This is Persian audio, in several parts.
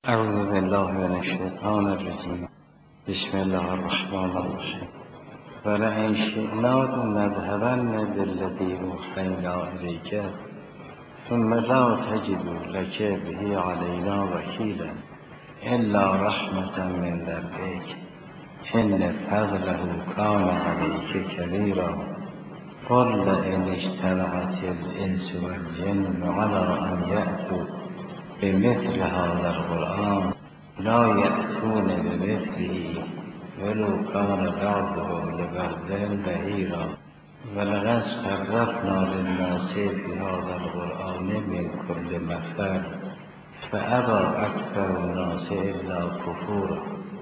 اعوذ بالله من الشیطان الرجیم. بسم الله الرحمن الرحیم. ولئن شئنا لنذهبن بالذی اوحینا الیک ثم لا تجد لك به علینا وکیلا الا رحمة من ربک ان فضله کان علیک کبیرا قل لئن اجتمعت الانس والجن على ان یأتوا بمثل هذا القرآن لا یأتون بمثله ولو کان بعضهم لبعض ظهیرا ولقد صرفنا للناس في هذا القرآن من كل مثل فأبى أكثر الناس إلا کفورا.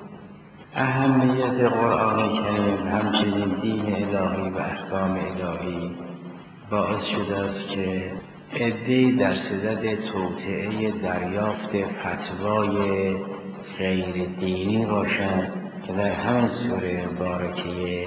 اهمیت قرآن کریم همچنین دین الهی و احکام الهی باعث شده است که عده‌ای در صدد توطئه دریافت فتوای غیر دینی باشند که در همین سوره مبارکه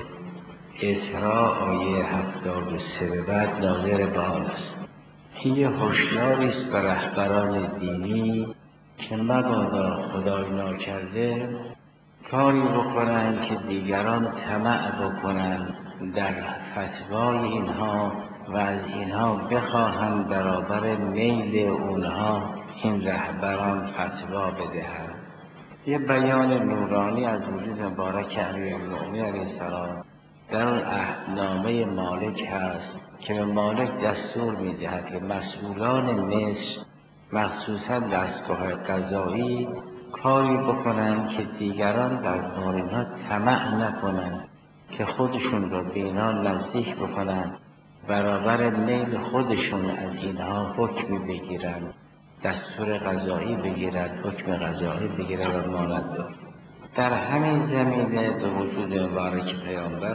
اسراء آیه 73 به بعد ناظر به آن است. این یه هشداری است بر رهبران دینی که مبادا خدای ناکرده کاری بکنند که دیگران طمع بکنند در فتوای اینها و از اینها بخواهند برابر میل اونها این رهبران فتوا بدهند. یه بیان نورانی از وجود مبارک امیرالمؤمنین علیه السلام در اون عهدنامه مالک هست که به مالک دستور میدهد که مسئولان مصر مخصوصا دستگاه قضایی کاری بکنند که دیگران در کار اینها طمع نکنند که خودشون را به اینها نزدیک بکنند، برابر میل خودشون از اینها حکم بگیرند، دستور قضایی بگیرند، حکم قضایی بگیرند و مانند. در همین زمینه به وجود مبارک پیامبر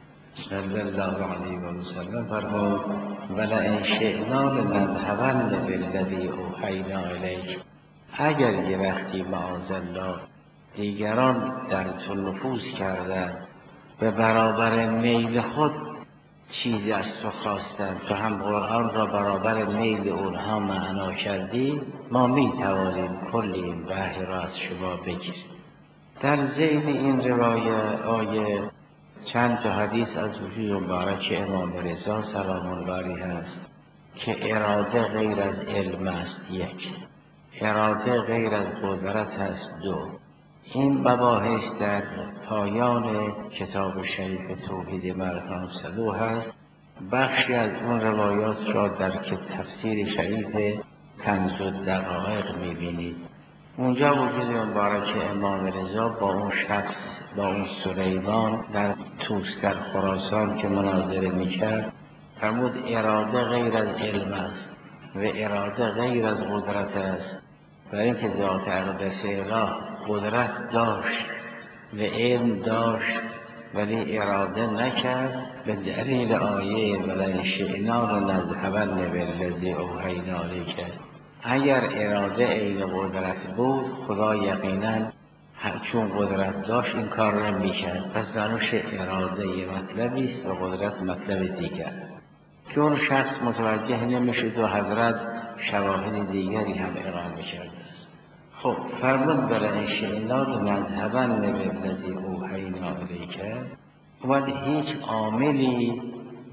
صلی الله علیه و سلم فرمود ولئن شئنا لنذهبن بالذی اوحینا الیک. اگر یه وقتی معاذالله دیگران در تو نفوذ کردند به برابر میل خود چیزی از تو خواستند، تو هم قرآن را برابر میل اونها معنا کردی، ما می توانیم کل این وحی را از شما بگیریم. در ذیل این روایه آیه چند تا حدیث از وجود مبارک امام رضا سلام الله علیه هست که اراده غیر از علم است، یک، اراده غیر از قدرت است، دو. این مباحث در پایان کتاب شریف توحید مرحوم صدوق هست. بخشی از اون روایات را در تفسیر شریف کنز الدقایق میبینید. اونجا وجود مبارک امام رضا با اون شخص، با اون سلیمان در توس در خراسان که مناظره میکرد فرمود اراده غیر از علم است و اراده غیر از قدرت است، برای اینکه ذات اقدس اله قدرت داشت و علم داشت ولی اراده نکرد به دلیل آیه ولئن شئنا لنذهبن بالذی اوحینا الیک. اگر اراده عین قدرت بود خدا یقینا چون قدرت داشت این کار را میکرد. پس معنوش اراده یه مطلبی است و قدرت مطلب دیگر که اون شخص متوجه نمیشد و حضرت شواهد دیگری هم اقامه کرده است. خب فرمود ولئن شئنا لنذهبن بالذی اوحینا الیک. اومد هیچ عاملی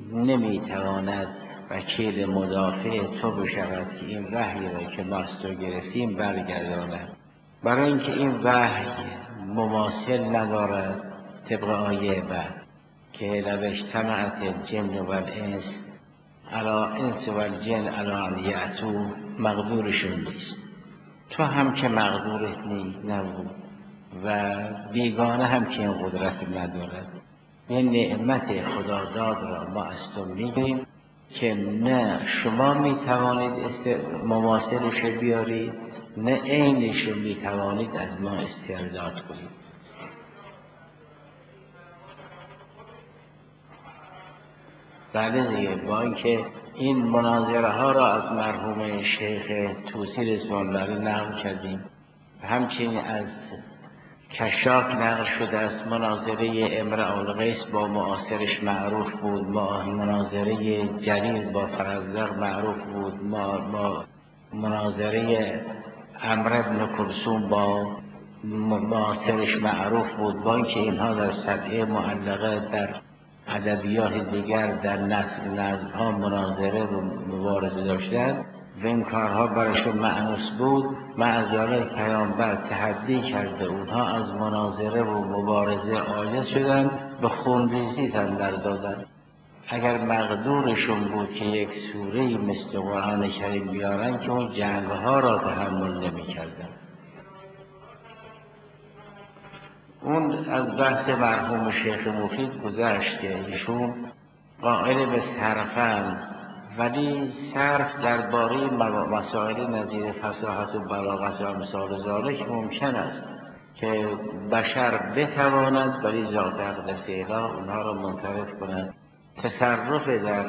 نمیتواند وکیل مدافع تو بشود که این وحی را که ما از تو گرفتیم برگرداند، برای اینکه این وحی مماثل ندارد. طبق آیه بعد که لو اجتمعت الجن والانس علی انس والجن علی ان یأتوا، مقدورشون نیست. تو هم که مقدورت نبود و بیگانه هم که این قدرت ندارد. این نعمت خداداد را ما از تو میگیم که نه شما میتوانید مماثلش بیارید نه عینش میتوانید از ما استرداد کنید. بله دیگه، با اینکه این مناظره ها را از مرحوم شیخ توسی رضوان الله علیه نقل کردیم، همچنین از کشاف نقل شده است. مناظره امرؤ القیس با معاصرش معروف بود، مناظره جلیل با فرزدق معروف بود، مناظره عمرو بن کلثوم با معاصرش معروف بود، با اینکه اینها در سطح معلقه در ادبیات دیگر در نظم‌ها مناظره و مبارزه داشتند و این کارها برایشون مأنوس بود، مع ذلک پیامبر تحدی کرده اونها از مناظره و مبارزه عاجز شدند، به خونریزی تن در دادند. اگر مقدورشون بود که یک سوره‌ای مثل قرآن کریم بیارن که اون جنگ‌ها را تحمل نمی‌کردند. اون از بحث مرحوم شیخ مفید گذشت که ایشون قائل به صرفند، ولی صرف درباره مسائل نظیر فصاحت و بلاغت و امثال ذالک ممکن است که بشر بتواند ولی ذات اقدس اله اونها را منصرف کند. تصرف در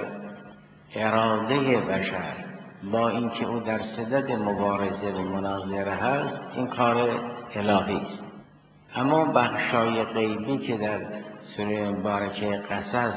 اراده بشر با اینکه او در صدد مبارزه و مناظره هست، این کار الهی است. اما بخشای غیبی که در سوره مبارکه قصص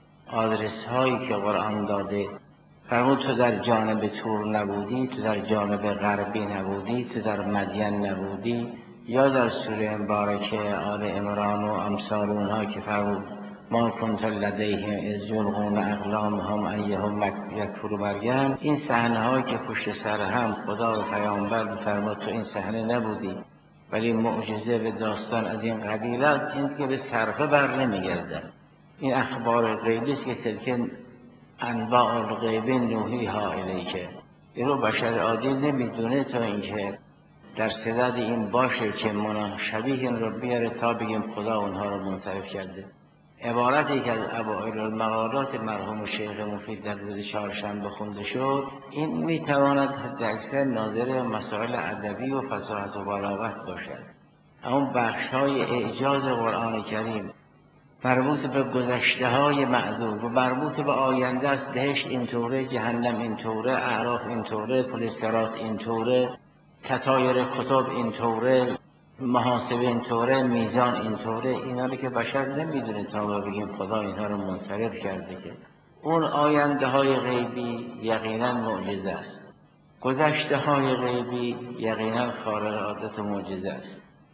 آدرس هایی که قرآن داده فرمود تو در جانب تور نبودی، تو در جانب غربی نبودی، تو در مدین نبودی، یا در سوره مبارکه آل عمران و امثال اونها که فرمود ما کنت لدیهم اذ یلقون اقلامهم ایهم یکفر مریم. این صحنه هایی که پشت سر هم خدا و پیامبر فرمود تو این صحنه نبودی، ولی معجزه به داستان از این قبیل است، این که به صرفه بر نمیگردد. این اخبار غیبی است که تلک انباء الغیب نوحیها الیک، این رو بشر عادی نمیدونه تا اینکه در صدد این باشه که شبیه این رو بیاره تا بگیم خدا اونها رو منصرف کرده. عبارتی که از اوائل المقالات مرحوم شیخ مفید در روز چهارشنبه خونده شد، این میتواند حداکثر ناظر مسائل ادبی و فصاحت و بلاغت باشد. اما بخش‌های اعجاز قرآن کریم مربوط به گذشته های معذور و مربوط به آینده است، بهشت اینطوره، جهنم اینطوره، اعراف اینطوره، پل صراط اینطوره، تطایر کتب اینطوره، محاسبه اینطوره، میزان اینطوره، اینا رو که بشر نمیدونه تا ما بگیم خدا اینها رو منصرف کرده. که اون آینده های غیبی یقینا معجزه است، گذشته های غیبی یقینا خارق عادت و معجزه است.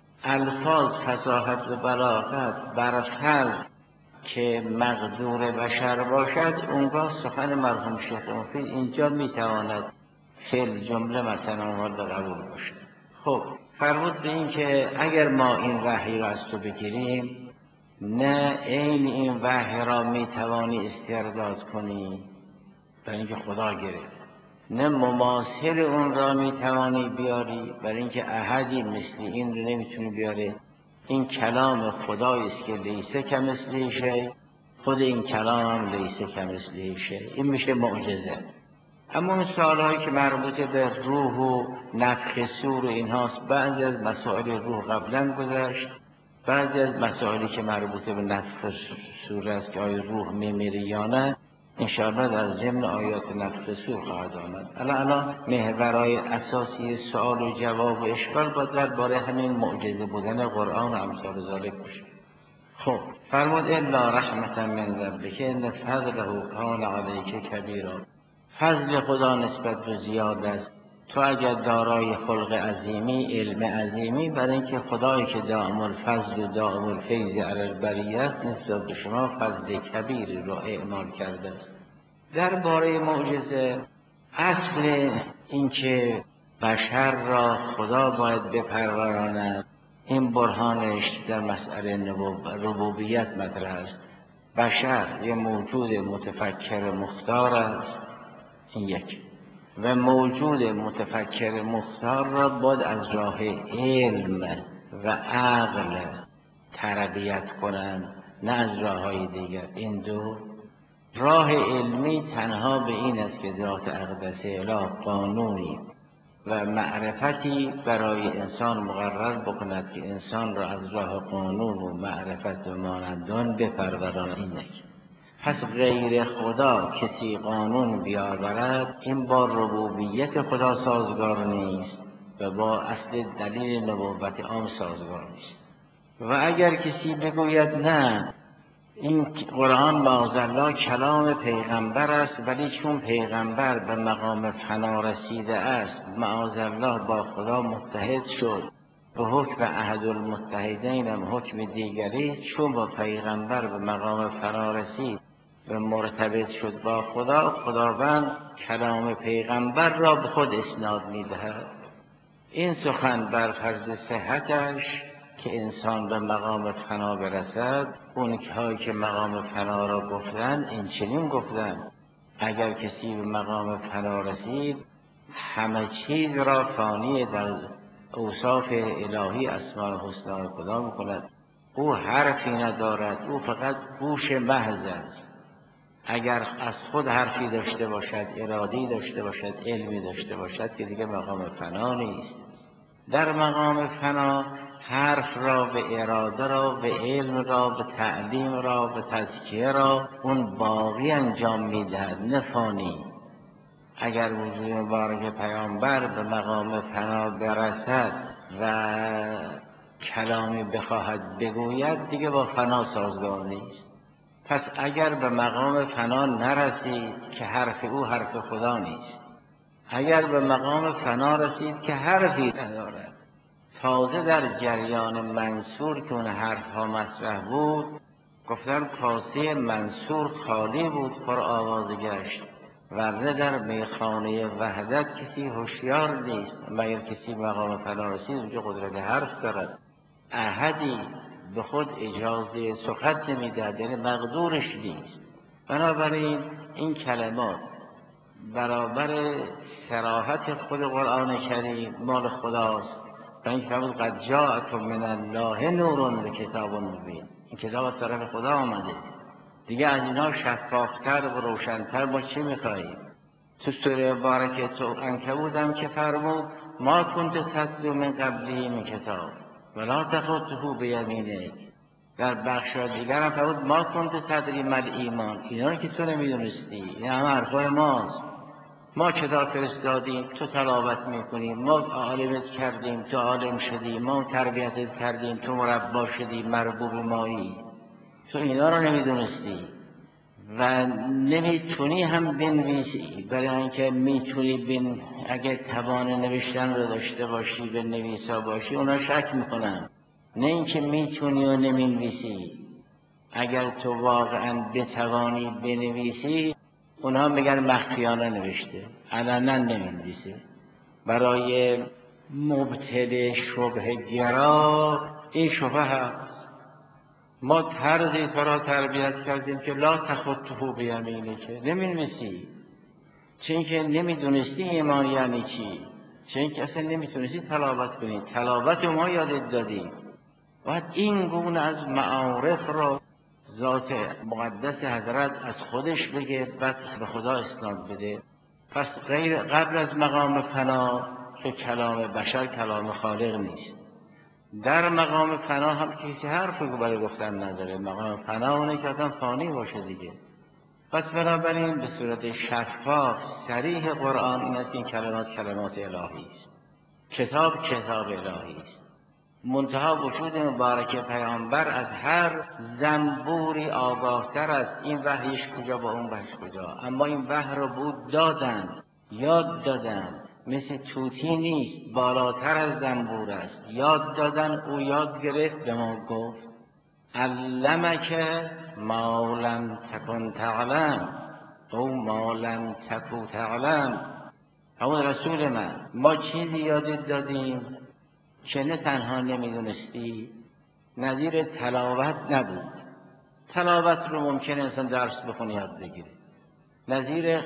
الفاظ فصاحت و بلاغت برفرض که مقدور بشر باشد، اونگاه سخن مرحوم شیخ مفید اینجا میتواند فعل جمله مثلا مورد قبول باشد. خب فرمود به این که اگر ما این وحی را از تو بگیریم، نه این وحی را میتوانی استرداد کنی برای اینکه خدا گرفت، نه مماثل اون را میتوانی بیاری برای اینکه احدی مثل این رو نمیتونی بیاره. این کلام خدایی است که لیسه کمثله شیء، خود این کلام هم لیسه کمثله شیء، این میشه معجزه. اما اون سوالهایی که مربوط به روح و نفخ صور و اینهاست، بعضی از مسائل روح قبلا گذشت، بعضی از مسائلی که مربوط به نفخ صور است که آیا روح میمیره یا نه، انشاءالله در ضمن آیات نفخ صور خواهد آمد. الان محورهای اساسی سوال و جواب و اشکال باید درباره همین معجزه بودن قرآن و امثال ذالک باشه. خب فرمود الا رحمتا من ربک ان فضله کان علیک کبیرا. فضل خدا نسبت به زیاد است. تو اگر دارای خلق عظیمی، علم عظیمی، برای اینکه خدایی که دائم الفضل و دائم الفیض علی البریه است، نسبت به شما فضل کبیری را اعمال کرده است. درباره معجزه، اصل اینکه بشر را خدا باید بپروراند، این برهانش در مسئله ربوبیت مطرح است. بشر یه موجود متفکر مختار است، این یک، و موجود متفکر مختار را باید از راه علم و عقل تربیت کنند، نه از راه های دیگر. این دو راه علمی تنها به این است که ذات اقدس اله قانونی و معرفتی برای انسان مقرر بکند که انسان را از راه قانون و معرفت و مانندان بپروراند. این یک. پس غیر خدا کسی قانون بیاورد، این با ربوبیت خدا سازگار نیست و با اصل دلیل نبوت عام سازگار نیست. و اگر کسی بگوید نه این قرآن معاذالله کلام پیغمبر است، ولی چون پیغمبر به مقام فنا رسیده است معاذالله با خدا متحد شد، به حکم احد المتحدین هم حکم دیگری، چون با پیغمبر به مقام فنا رسید و مرتبط شد با خدا، خداوند کلام پیغمبر را به خود اسناد می‌دهد. این سخن بر فرض صحتش که انسان به مقام فنا برسد، اون هایی که مقام فنا را گفتند این چنین گفتند: اگر کسی به مقام فنا رسید همه چیز را فانی در اوصاف الهی اسماء الحسنا خدا می‌کند. او حرفی ندارد، او فقط گوش محض است. اگر از خود حرفی داشته باشد، ارادی داشته باشد، علمی داشته باشد، که دیگه مقام فنا نیست. در مقام فنا حرف را به اراده را به علم را به تعلیم را به تزکیه را اون باقی انجام میدهد، نه فانی. اگر وجود مبارک پیامبر به مقام فنا برسد و کلامی بخواهد بگوید دیگه با فنا سازگار نیست. پس اگر به مقام فنا نرسید که حرف او حرف خدا نیست، اگر به مقام فنا رسید که حرفی ندارد، تازه در جریان منصور که اون حرف ها مطرح بود گفتن کاسه منصور خالی بود، پر آوازه گشت، ورنه در میخانه وحدت کسی هوشیار نیست مگر کسی مقام فنا رسید اونجا قدرت حرف دارد. احدی به خود اجازه سخن نمیدهد، یعنی مقدورش نیست. بنابراین این کلمات برابر صراحت خود قرآن کریم مال خداست. و این فرمود قد جاءکم من الله نور و کتاب مبین، این کتاب از طرف خدا آمده، دیگه از اینا شفافتر و روشنتر ما چی میخواییم؟ تو سوره مبارکه تو عنکبوت هم که فرمود ما کنت تتلو من قبلی من کتاب ولا تخطه بیمینک. در بخش دیگر هم فرمود ما کنت تدری مل ایمان، اینا که تو نمیدونستی، این همه حرفای ماست. ما کتاب فرستادیم تو تلاوت میکنیم، ما عالمت کردیم تو عالم شدی، ما تربیتت کردیم تو مربا شدی مربوب مایی، تو اینا رو نمیدونستی و نمیتونی هم بنویسی. برای اینکه میتونی اگه توان نوشتن رو داشته باشی به نویسا باشی اونا شک میکنن، نه اینکه میتونی و نمینویسی. اگر تو واقعا بتوانی بنویسی اونها میگن مخفیانه نوشته، علنا نمینویسه. برای مبتدی شبه گرا این شبه هست. ما طرزی تو را تربیت کردیم که لا تخطه بیمینه، که نمینویسی، چون که نمیدونستی ایمان یعنی چی، چون که اصلا نمیتونستی تلاوت کنی، تلاوت ما یادت دادیم. باید این گونه از معارف را ذات مقدس حضرت از خودش بگه، بعد به خدا اسناد بده. پس غیر قبل از مقام فنا که کلام بشر کلام خالق نیست. در مقام فنا هم کسی حرفی برای گفتن نداره. مقام فنا اونه که اصلا فانی باشه دیگه. پس بنابراین به صورت شفاف صریح قرآن این است که این کلمات کلمات الهی است، کتاب کتاب الهی است. منتها وجود مبارک پیامبر از هر زنبوری آگاهتر است. این وحیش کجا با اون وحیش کجا، اما این وحی رو بود دادن، یاد دادن. مثل طوطی نیست، بالاتر از زنبور است. یاد دادن، او یاد گرفت به ما گفت علمک ما لم تکن تعلم او ما لم تکو تعلم. همون رسول من، ما چیزی یادت دادیم که نه تنها نمیدونستی، نظیر تلاوت نبود. تلاوت رو ممکن انسان درس بخونه یاد بگیره. نظیر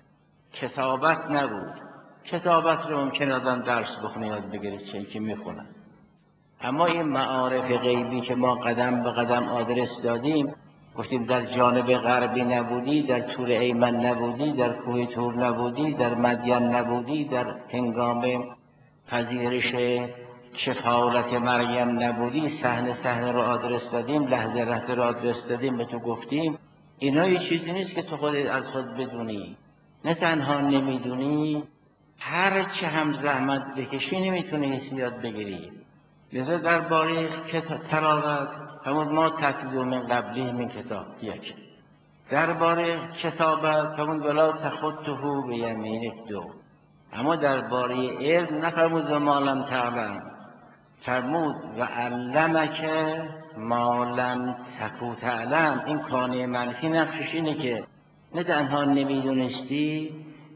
کتابت نبود. کتابت رو ممکن آدم درس بخونه یاد بگیره، چه که میخونن. اما این معارف غیبی که ما قدم به قدم آدرس دادیم، گفتیم در جانب غربی نبودی، در طور ایمن نبودی، در کوه طور نبودی، در مدین نبودی، در هنگام پذیرش کفالت مریم نبودی، صحنه رو آدرس دادیم، لحظه رو آدرس دادیم، به تو گفتیم. اینا یه چیزی نیست که تو خودت از خود بدونی. نه تنها نمیدونی، هر چه هم زحمت بکشی نمیتونی یاد بگیری. لذا درباره تلاوت فرمود ما تتلو من قبله من کتاب. یک درباره کتابت فرمود ولا تخطه بیمینک. دو اما درباره علم نفرمود و ما لم تعلم، فرمود و علمک ما لم تکو تعلم. این کانه منفی نقشش اینه که نه تنها نمیدونستی،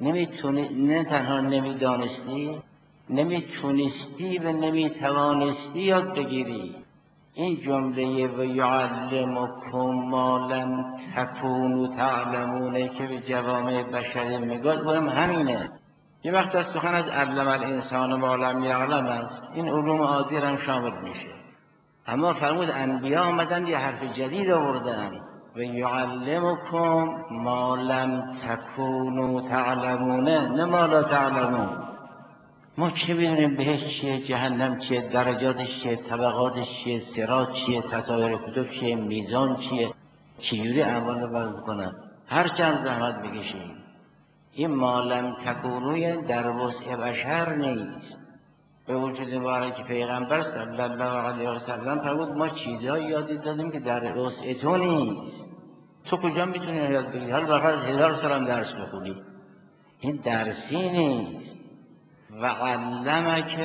نه تنها نمیدانستی، نمیتونستی و نمیتوانستی یاد بگیری. این جمله و یعلمکم ما لم تکونوا تعلمونه که به جوامع بشری میگوید برم همینه. یه وقت از سخن از علم الانسان ما لم یعلم است، این علوم عادی هم شامل میشه. اما فرمود انبیا آمدن یه حرف جدید آوردن و یعلمکم ما لم تکونوا تعلمونه، نه ما لا تعلمون. ما چه میدونیم بهشت چیه، جهنم چیه، درجاتش چیه، طبقاتش چیه، صراط چیه، تطایر کتب چیه، میزان چیه، چجوری اعمال رو وزن کنن. هر چند زحمت بکشیم این ما لم تکونوی در وسع بشر نیست. به وجود مبارک پیغمبر صلی الله علیه و سلم فرمود ما چیزایی یاد دادیم که در وسع تو نیست. تو کجا میتونی یاد بگیری؟ حالا بخاطر 1000 سال هم درس بخونی، این درسی نیست. و علمک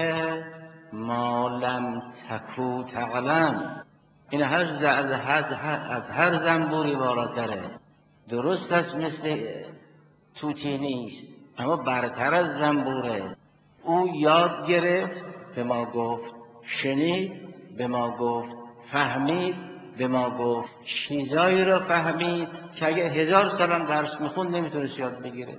ما لم تکو تعلم. این از هر زنبوری بالاتره. درست است مثل توتی نیست اما برتر از زنبوره. او یاد گرفت به ما گفت، شنید به ما گفت، فهمید به ما گفت. چیزایی رو فهمید که اگه 1000 سالم درس میخوند نمیتونست یاد بگیره.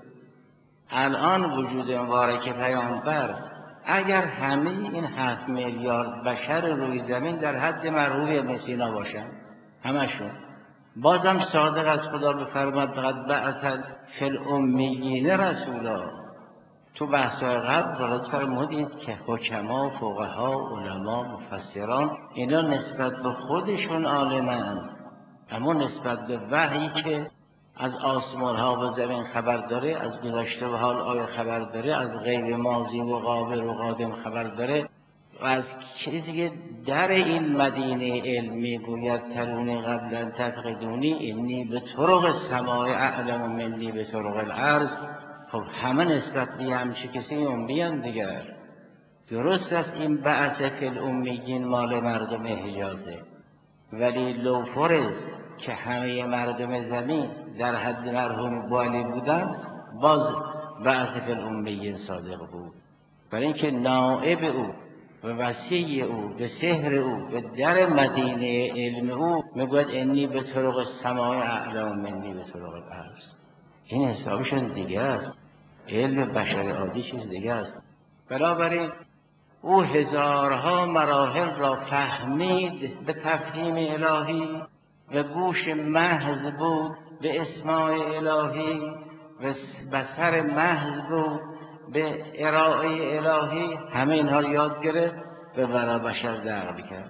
الان وجود مبارک پیامبر اگر همه این 7 میلیارد بشر روی زمین در حد مرحوم ابن سینا باشن، همشون بازم صادق از خدا بفرماد قد بعث فی الامیین رسولا. تو بحث‌های قبل برات فرمودید که حکما، فقها، علما، مفسران اینا نسبت به خودشون عالمند، اما نسبت به وحی که از آسمان ها و زمین خبر داره، از گذشته و حال آیا خبر داره، از غیب ماضی و قابل و قادم خبر داره و از چیزی که در این مدینه علم میگوید ترونی قبلا تفقدونی اینی به طرق السماع اعلم منی به طرق الارض. خب همه نسبت به همچه کسی امیان دیگر. درست است این بعث فی الامیین مال مردم حجازه، ولی لو فرض که همه مردم زمین در حد مرحوم بالی بودن باز بعث فی الامیین صادق بود. برای اینکه نائب او و وصی او به سحر او به در مدینه علم او میگوید انی به طرق السماع اعلم منی به طرق الارض. این حسابشون دیگه است. علم بشر عادی چیز دیگه است. بنابراین او هزارها مراحل را فهمید به تفهیم الهی و گوش محض بود به اسماع الهی و بصر محض بود به ارائه الهی. همه اینها یاد گرفت و برای بشر نقل کرد.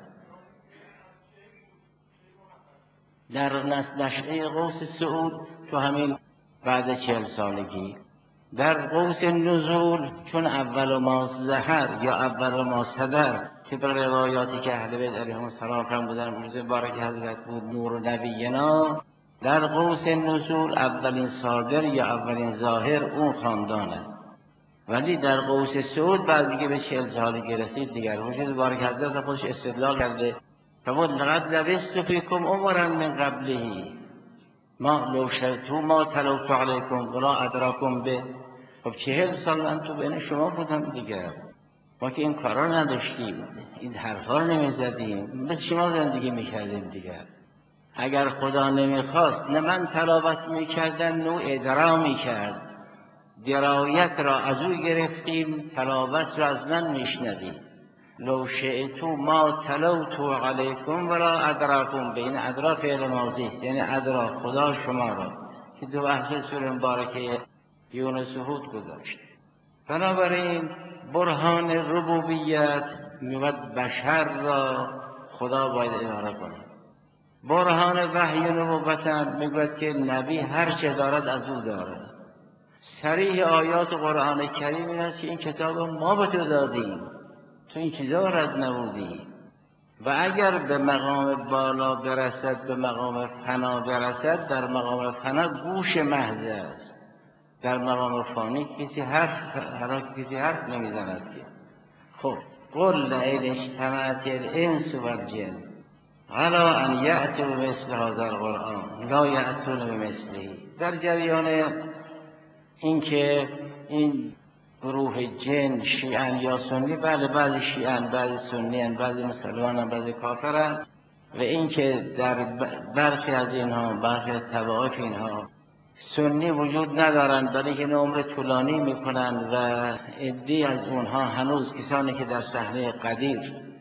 در نشأه قوس سعود تو همین بعد 40 سالگی، در قوس نزول چون اول ما ظهر یا اول ما صدر طبق روایاتی که اهل بیت علیهم السلام فرمودن روز مبارک حضرت بود نور نبینا، در قوس نزول اولین صادر یا اولین ظاهر اون خاندانه. ولی در قوس سعود بعد دیگه به 40 سالگی رسید دیگر روز مبارک حضرت خودش استدلال کرده فرمود لقد لبثت فیکم عمرا من قبله ما لو شئتم ما تلوت علیکم ولا ادراکم به. خب 40 سال من تو بین شما بودم دیگه، ما که این کارا نداشتیم، این حرفا رو نمیزدیم، به شما زندگی میکردیم دیگه. اگر خدا نمیخواست نه من تلاوت میکردم نه ادرا میکرد. درایت را از او گرفتیم، تلاوت را از من میشنویم. لو شئتم ما تلوت علیکم ولا ادراکم به. این ادرا فعل ماضی یعنی ادرا خدا شما را که دو بحث سوره مبارکه یونس هود گذاشت. بنابراین برهان ربوبیت میگوید بشر را خدا باید اداره کنه. برهان وحی نبوت هم میگوید که نبی هر چه دارد از او دارد. صریح آیات قرآن کریم این است که این کتاب ما به تو دادیم، تو این چیزا رد نبودی. و اگر به مقام بالا برسد، به مقام فنا برسد، در مقام فنا گوش محض است. در مقام فانی کسی حرف نمیزند که. خب قل لئن اجتمعت الانس والجن علی ان یأتوا بمثل هذا القرآن لا یأتون بمثله. در جریان اینکه این گروه جن شیعن یا سنی، بله بعضی شیعن، بعضی سنیان، بعضی مسلمانان، بعضی کافرن، و اینکه در برخی از اینها، برخی از طوائف اینها سنی وجود ندارند، برای که عمر طولانی میکنند و عده‌ای از اونها هنوز کسانی که در صحنه قدیر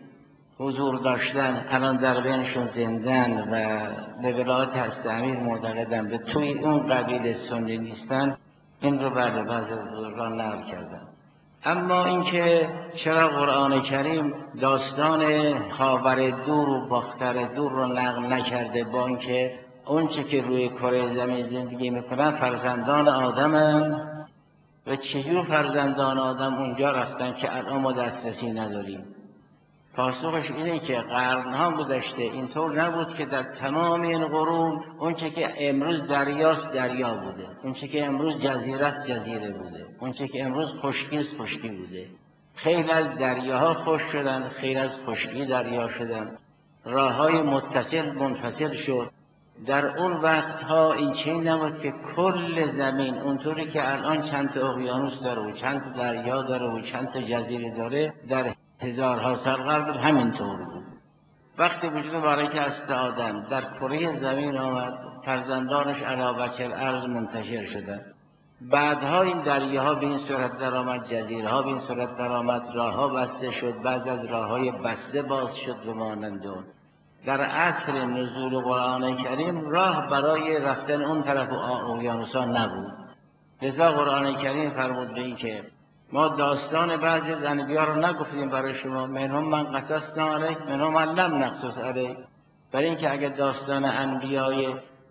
حضور داشتن الان در بینشون زندن و به ولایت حضرت امیر معتقدن، به توی اون قبیل سنی نیستن. این رو بله بعضی از بزرگان نقل کردن. اما اینکه چرا قرآن کریم داستان خاور دور و باختر دور رو نقل نکرده، با اینکه اونچه که روی کره زمین زندگی میکنن فرزندان آدمن و چجور فرزندان آدم اونجا رفتن که الان ما دسترسی نداریم؟ پاسخش اینه که قرنها گذشته اینطور نبود که در تمام این قرون اونچه که امروز دریاست دریا بوده، اونچه که امروز جزیره است جزیره بوده، اونچه که امروز خشکی است خشکی بوده. خیلی از دریاها خشک شدن، خیلی از خشکی دریا شدن، راههای متصل منفصل شد. در اون وقتها این چیزی نبود که کل زمین اونطوری که الان چند تا اقیانوس داره و چند تا دریا داره و چند تا جزیره داره، در هزارها سال قبل همینطور بود. وقتی وجود بارک است آدم در کره زمین آمد، فرزندانش علی وجه الارض منتشر شدند. بعدها این دریاها به این صورت در آمد، جزیره ها به این صورت در آمد، راه ها بسته شد، بعد از راه های بسته باز شد و مانند اون. در عصر نزول قرآن کریم راه برای رفتن اون طرف اقیانوس‌ها نبود. لذا قرآن کریم فرمود به این که ما داستان بعضی از انبیا رو نگفتیم برای شما، منهم من قصصنا علیک منهم من لم نقصص علیک، برای اینکه اگر داستان انبیای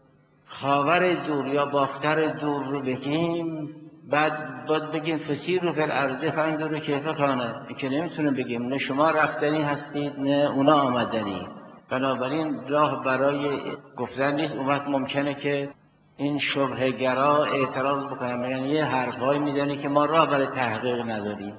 خاور دور یا باختر دور رو بگیم، بعد بگیم فسیروا فی الارض فانظروا کیف کان، که نمیتونیم بگیم نه شما رفتنی هستید نه اونا آمدنی. بنابراین راه برای گفتن نیست. اون وقت ممکنه که این شبهه گرا اعتراض بکنن، یعنی یه حرفایی میزنی که ما راه برای تحقیق نداریم.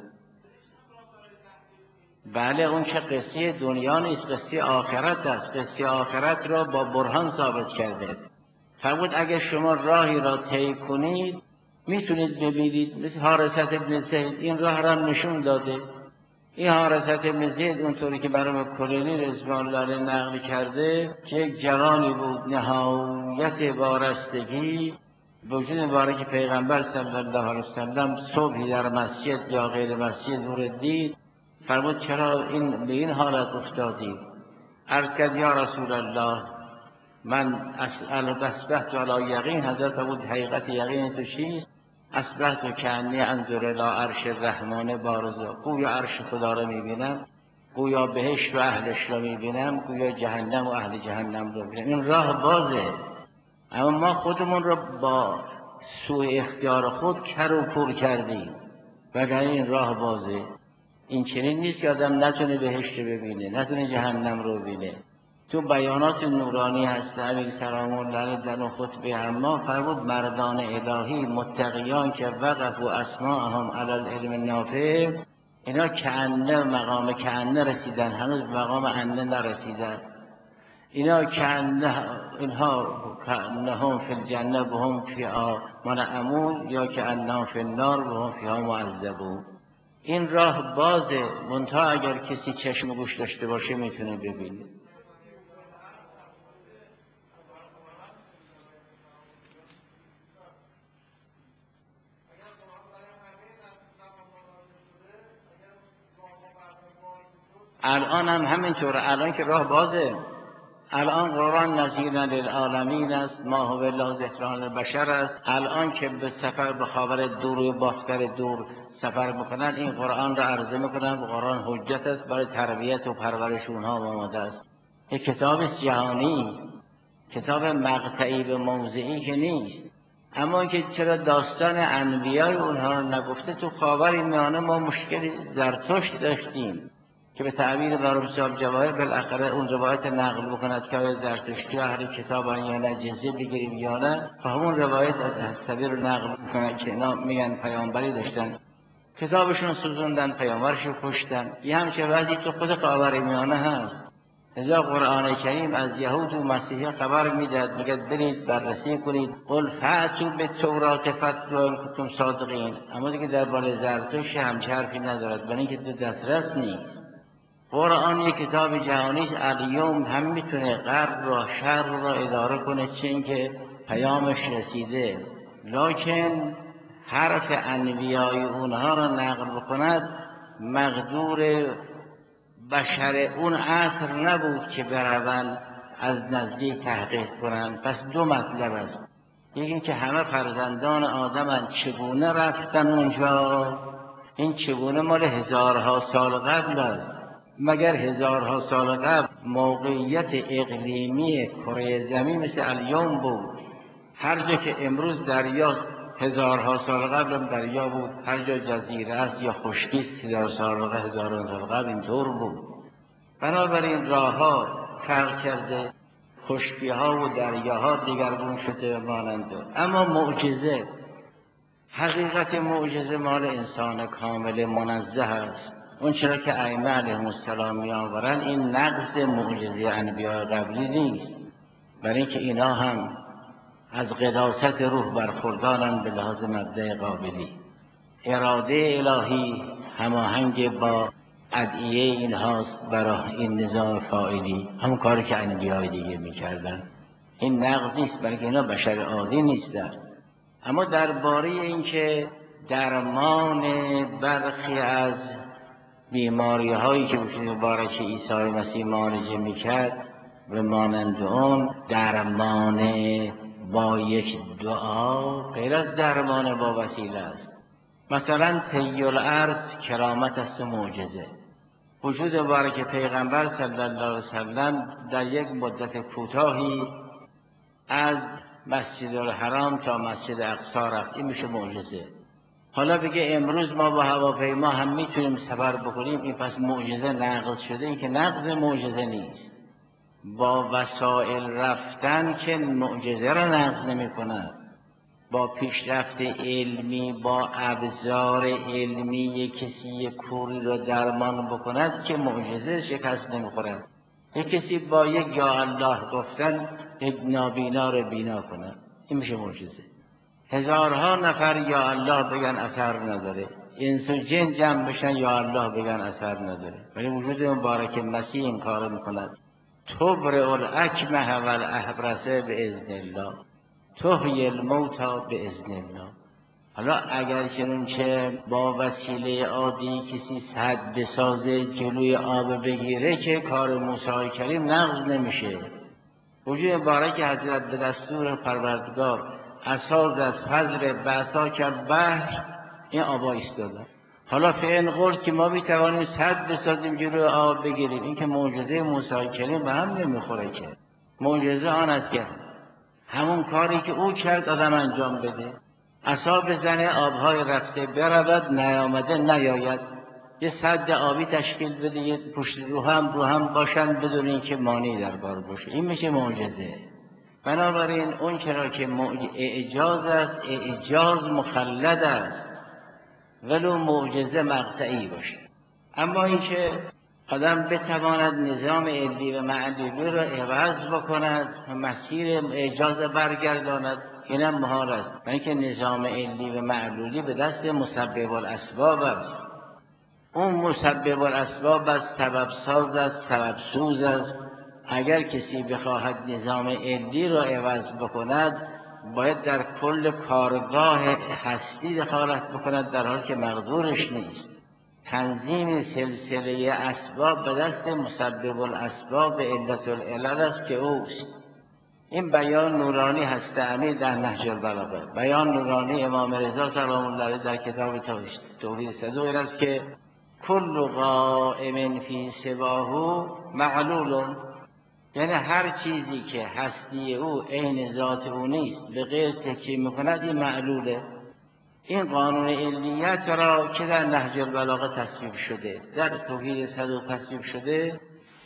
بله اون که قصه دنیا نیست، قصه آخرت است. قصه آخرت را با برهان ثابت کرده. فرمود اگر شما راهی را طی کنید میتونید ببینید، مثل حارثة ابن زید این راه را نشون داده. این حارثة ابن زید اونطوری که برای کلینی رضوان الله علیه نقل کرده که یک جوانی بود نهایت وارستگی، وجود مبارک پیغمبر صلی الله علیه وسلم صبحی در مسجد یا غیر مسجد نور دید. فرمود چرا به این حالت افتادی؟ عرض کرد یا رسول الله من اصبحت علی یقین. حضرت فرمود حقیقت یقین تو چیست؟ اصبحت کأنی انظر الی عرش الرحمن بارزا، گویا عرش خدا را میبینم، گویا بهشت و اهلش را میبینم، گویا جهنم و اهل جهنم را میبینم. این راه بازه، اما ما خودمون را با سوء اختیار خود کر و کور کردیم، وگرنه این راه بازه. این چنین نیست که آدم نتونه بهشت ببینه، نتونه جهنم رو ببینه. تو بیانات نورانی هست امیر سلام الله علیه در اون خطبه اما فرمود مردان الهی متقیان که وقف و اسماءهم علی العلم النافع، اینا کأنه مقام کأنه رسیدن، هنوز مقام انه نرسیدن. اینا کأنهم فی الجنه و هم فیها منعمون یا کأنهم فی النار و هم فیها معذبون. این راه بازه، منتها اگر کسی چشم و گوش داشته باشه میتونه ببینه. الان هم همینطوره، الان که راه بازه. الان قرآن نذیرا للعالمین است، ما هو الا ذکری للبشر است. الان که به سفر به خاور دور و باختر دور سفر میکنن این قرآن را عرضه میکنن و قرآن حجت است برای تربیت و پرورش اونها و آماده است. یک کتاب جهانی، کتاب مقطعی به موضعی که نیست. اما که چرا داستان انبیای اونها رو نگفته؟ تو خاور میانه ما مشکلی زرتشت داشتیم، که به تعبیر معروف صاحب جواهر بالاخره اون روایت نقل بکند که آیا زرتشتی اهل کتابن یا نه، جزیه بگیریم یا نه، و همون روایت از حسبی رو نقل بکنند که اینا میگن پیامبری داشتن، کتابشون سوزوندن، پیامبرشو کشتن. یه همچه وضعی تو خود خاورمیانه هست. لذا قرآن کریم از یهود و مسیحی خبر میدهد، میگه برید بررسی کنید، قل فأتوا بالتوراة فاتلوها ان کنتم صادقین. اما دیگه درباره زرتشت همچه حرفی ندارد، برای اینکه تو دسترس نیست. قرآن یک کتاب جهانی است، الیوم هم میتونه غرب را شرق را اداره کنه، چه اینکه پیامش رسیده، لکن حرف انبیای اونها را نقل بکند مقدور بشر اون عصر نبود که بروند از نزدیک تحقیق کنند. پس دو مطلب است، یکی این که همه فرزندان آدمند، چگونه رفتن اونجا؟ این چگونه مال هزارها سال قبل است. مگر هزارها سال قبل موقعیت اقلیمی کره زمین مثل الیوم بود؟ هر جا که امروز دریا هزارها سال قبل دریا بود، هر جا جزیره است یا خشکی است هزار سال قبل اینطور بود. بنابراین راه ها فرق کرده، خشکی ها و دریاها دیگرگون شده مانند. اما معجزه، حقیقت معجزه مال انسان کامل منزه است. اون چرا که ائمه علیهم السلام میآورند این نقض معجزه انبیاء قبلی نیست، برای اینکه اینا هم از قداست روح برخوردارند به لحاظ مبدأ قابلی. اراده الهی هماهنگ با ادعیه این هاست برای این نظام فاعلی، همون کاری که انبیاء دیگه میکردن. این نقض نیست، برای اینکه اینا بشر عادی نیستن. اما درباره اینکه درمان برخی از بیماری هایی که به مبارک عیسی مسیح معالجه میکرد و مانند اون، درمان با یک دعا غیر از درمان با وسیله است. مثلا طی الارض کرامت است و معجزه. وجود مبارک پیغمبر صلی الله علیه وسلم در یک مدت کوتاهی از مسجد الحرام تا مسجد اقصی رفت، این میشه معجزه. حالا بگه امروز ما با هواپیما هم میتونیم سفر بکنیم، این پس معجزه نقض شده؟ این که نقض معجزه نیست. با وسایل رفتن که معجزه را نقض نمی کند. با پیشرفت علمی، با ابزار علمی کسی یک کوری را درمان بکند که معجزه شکست نمی خورد. یک کسی با یک یا الله گفتن یک نابینا را بینا کند، این میشه معجزه. هزارها نفر یا الله بگن اثر نداره، انس و جن جمع بشن یا الله بگن اثر نداره، ولی وجود مبارک مسیح این کار میکند. تبرئ الاکمه و الاحبرس باذن الله، تحیی الموتی باذن الله. حالا اگر چنانچه با وسیله عادی کسی سد بسازه جلوی آب بگیره که کار موسی کریم نقض نمیشه. وجود مبارک حضرت به دستور پروردگار اساس از فضل بعثا کرد بحر، این آبا ایستادن. حالا فعن قلت که ما میتوانیم سد بسازیم جلوی آب بگیریم، این که معجزه موسی کریم به هم نمیخوره. که معجزه آن است که همون کاری که او کرد آدم انجام بده. عصا بزنه آبهای رفته برود، نیامده نیاید. یه سد آبی تشکیل بده، یه پشت رو هم باشن بدون اینکه مانعی در کار باشه، این میشه معجزه. بنابراین اون چرا که اعجاز است، اعجاز مخلد است، ولو معجزه مقطعی باشه. اما اینکه آدم بتواند نظام علمی و معلولی را عوض بکند و مسیر اعجاز برگرداند، اینم محال است. اینکه نظام علمی و معلولی به دست مسبب الاسباب است. اون مسبب الاسباب است، سبب ساز است، سبب سوز است. اگر کسی بخواهد نظام علمی را عوض بکند، باید در کل کارگاه هستی دخالت بکند، در حالی که مقدورش نیست. تنظیم سلسله اسباب به دست مسبب الاسباب علت العلل است که اوست. این بیان نورانی هسته‌امی در نهج البلاغه. بیان نورانی امام رضا سلام الله علیه در کتاب توحید صدوق است که کل قائم فی سواه معلول، یعنی هر چیزی که هستی او عین ذات او نیست به غیر تکیه میکند، این معلوله. این قانون علمیت را که در نهج البلاغه تصویب شده، در توحید صدوق تصویب شده،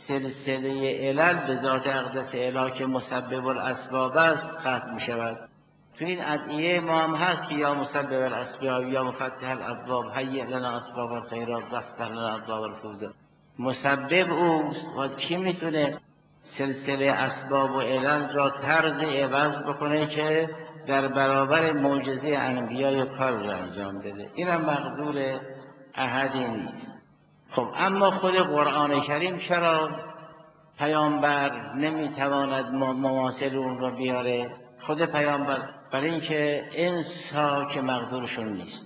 سلسله علل به ذات اقدس الهی که مسبب الاسباب است ختم می شود. تو این ادعیه ما هم هست که یا مسبب الاسباب یا مفتح الابواب هیئ لنا اسباب الخیرات وافتح لنا ابواب الفوز. مسبب اوست و کی میتونه سلسله اسباب و علل را طرز عوض بکنه که در برابر معجزه انبیاء کار را انجام بده. اینم مقدور احدی نیست. خب اما خود قرآن کریم چرا پیامبر نمیتواند مماثل اون رو بیاره؟ خود پیامبر برای اینکه انسا که مقدورشون نیست.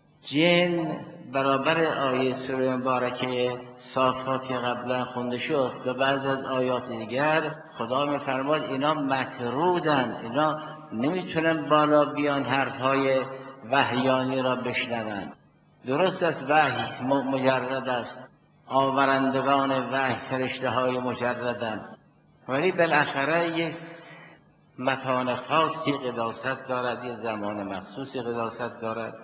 جن برابر آیه سوره مبارکه صافات که قبلا خونده شد و بعض از آیات دیگر خدا میفرماد اینا مطرودن، اینا نمیتونن بالا بیان حرفهای وحیانی را بشنون. درست است وحی مجرد است، آورندگان وحی فرشته های مجردند، ولی بالاخره یک مکان خاصی قداست دارد، یک زمان مخصوصی قداست دارد.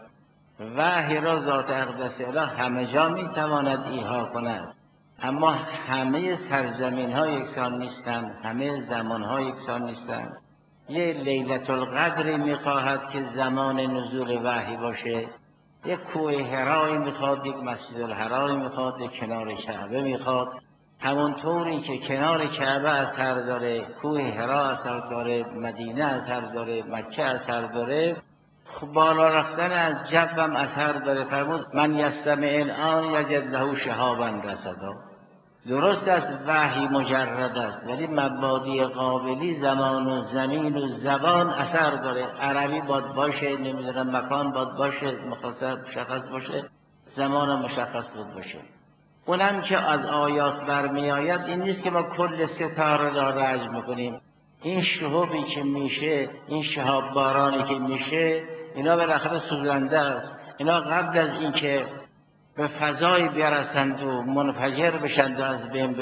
وحی را ذات اقدس اله همه جا میتواند ایحا کند، اما همه سرزمین ها یکسان نیستند، همه زمان ها یکسان نیستند. یه لیلة القدر میخواهد که زمان نزول وحی باشه، یک کوه حرایی میخواد، یک مسجد الحرایی میخواد، یک کنار کعبه میخواد. همونطوری که کنار کعبه اثر داره، کوه حرا اثر داره، مدینه اثر داره، مکه اثر داره، خب بالا رفتن از جو هم اثر داره. فرمود من یستمع الان یجد له شهابا رصدا. درست است وحی مجرد است، ولی مبادی قابلی زمان و زمین و زبان اثر داره. عربی باد باشه، نمیدونم مکان باد باشه، مشخص باشه، زمان مشخص بود باشه. اونم که از آیات برمی آید این نیست که ما کل ستاره را رجم میکنیم. این شهابی که میشه، این شهاب بارانی که میشه، اینا بالاخره سوزنده است. اینا قبل از اینکه به فضای برسند و منفجر بشند و از بین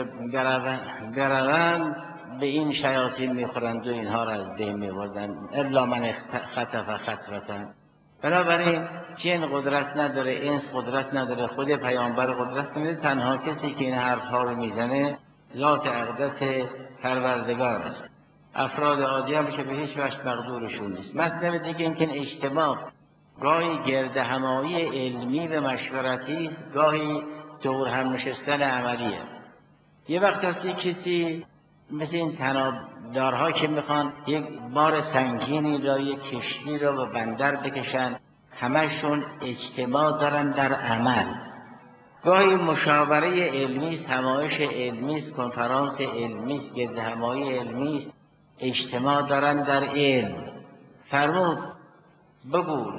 بروند، به این شیاطین میخورند و اینها را از بین میبردند. الا من خطف خطفتن. بنابراین جن قدرت نداره، انس قدرت نداره، خود پیامبر قدرت نداره. تنها کسی که این حرفها رو میزنه ذات اقدس پروردگار است. افراد عادی هم که به هیچ وجه مقدورشون نیست. مطلب دیگه این که اجتماع گاهی گرد همایی علمی و مشورتی، گاهی دور هم نشستن عملیه. یه وقت هست کسی مثل این تنابدارها که میخوان یک بار سنگینی را، یک کشتی را به بندر بکشن، همشون اجتماع دارن در عمل. گاهی مشاوره علمی، همایش علمی، کنفرانس علمی، گرد همایی علمی، اجتماع دارن در علم. فرمود بگو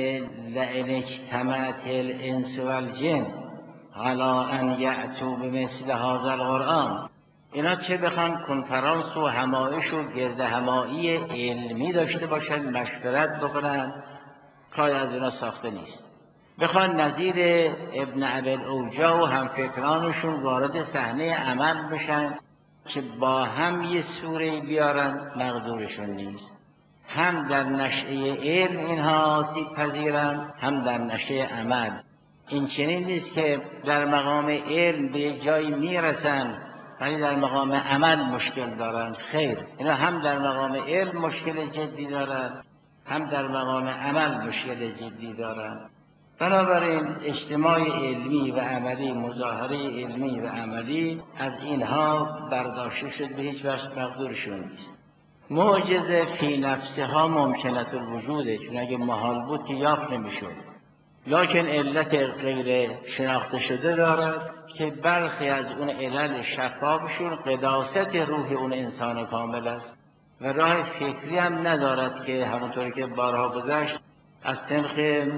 لئن اجتمعت الانس والجن علی ان یأتوا بمثل هذا القرآن. اینا چه بخوان کنفرانس و همایش و گرد همایی علمی داشته باشن، مشورت بکنن، کاری از اینا ساخته نیست. بخوان نظیر ابن ابی‌الاوجاع و همفکرانشون وارد صحنه عمل بشن که با هم یه سوره بیارن، مقدورشون نیست. هم در نشأه علم اینها آسیب پذیرند، هم در نشأه عمل. این چنین نیست که در مقام علم به جایی میرسن ولی در مقام عمل مشکل دارن. خیر، اینا هم در مقام علم مشکل جدی دارن، هم در مقام عمل مشکل جدی دارن. بنابراین اجتماع علمی و عملی، مظاهره علمی و عملی از اینها برداشته شد، به هیچ وجه مقدورشون نیست. معجزه فی نفسها ممکنت الوجوده، چون اگه محال بود که یافت نمیشد. لکن علت غیر شناخته شده دارد که برخی از اون علل شفافشون قداست روح اون انسان کامل است و راه فکری هم ندارد که همونطوری که بارها گذشت از طریق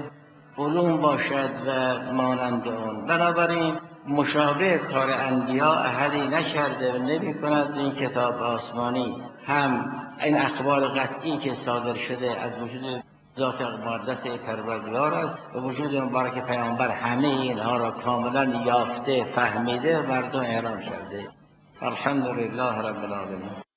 علوم باشد و مانند اون. بنابراین مشابه کار انبیا احدی نکرده و نمی کند. این کتاب آسمانی هم این اخبار قطعی که صادر شده از وجود ذات مقدس پروردگار است و وجود مبارک پیامبر همه اینها را کاملا یافته، فهمیده، مردم اعلام کرده. الحمدلله رب العالمین.